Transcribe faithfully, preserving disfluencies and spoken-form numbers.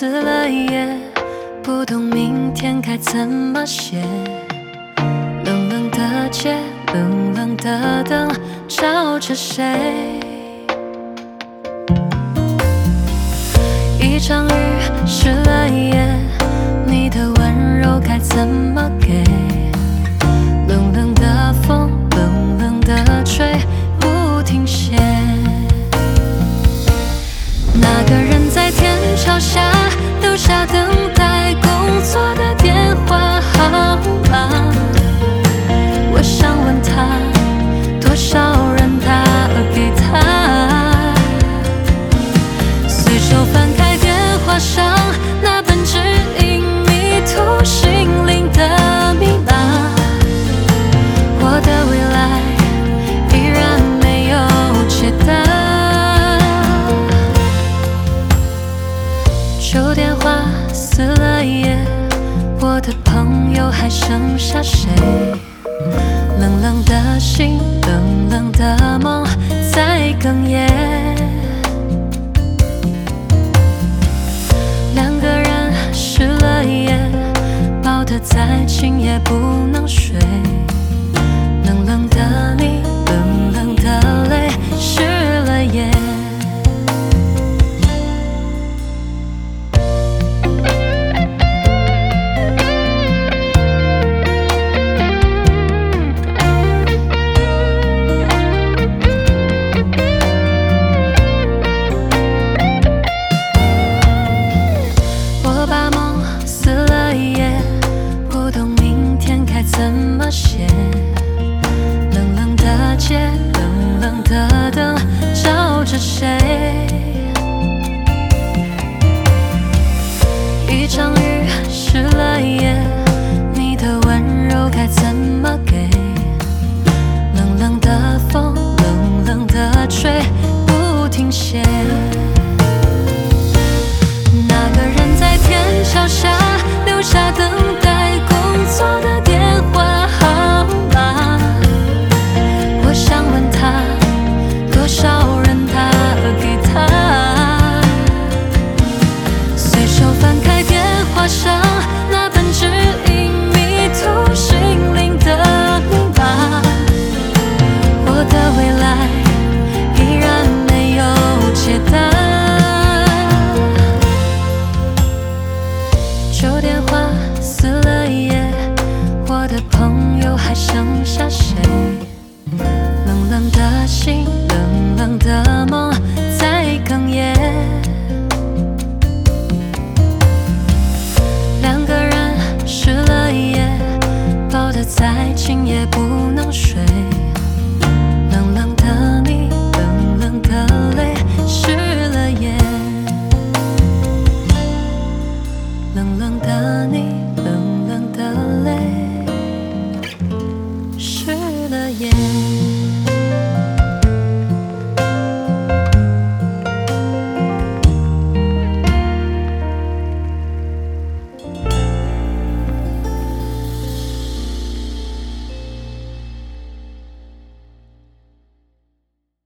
撕了页，不懂明天该怎么写。冷冷的街，冷冷的灯，照着谁？一场雨湿了夜，你的温柔该怎么给？冷冷的风，冷冷的吹，不停歇。那个人在天桥下留下等待工作的电话号码，我想问他，多少人打给他？随手翻开电话上那本指引迷途心灵的密码，我的未来依然没有解答。旧电话撕了页，我的朋友还剩下谁？冷冷的心，冷冷的梦在哽咽。两个人湿了夜，抱得再紧也不能睡。冷冷的你，冷冷的泪，湿了夜。我把梦撕了页，不懂明天该怎么写。冷冷的街，冷冷的灯，照着谁？一场雨湿了夜，你的温柔该怎么给？冷冷的风，冷冷的吹，不停歇。